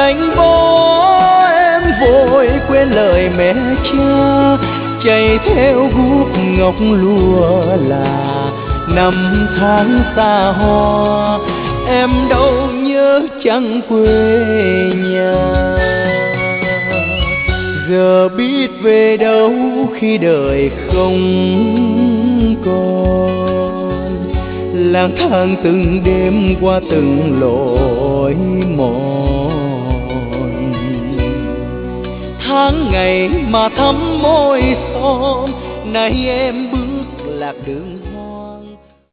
anh bỏ em vội quên lời mẹ cha, chạy theo guốc ngọc lúa là năm tháng xa hoa, em đâu nhớ chẳng quê nhà. Giờ biết về đâu khi đời không còn, lang thang từng đêm qua từng lối mòn. Tháng ngày mà thắm môi son, nay em bước lạc đường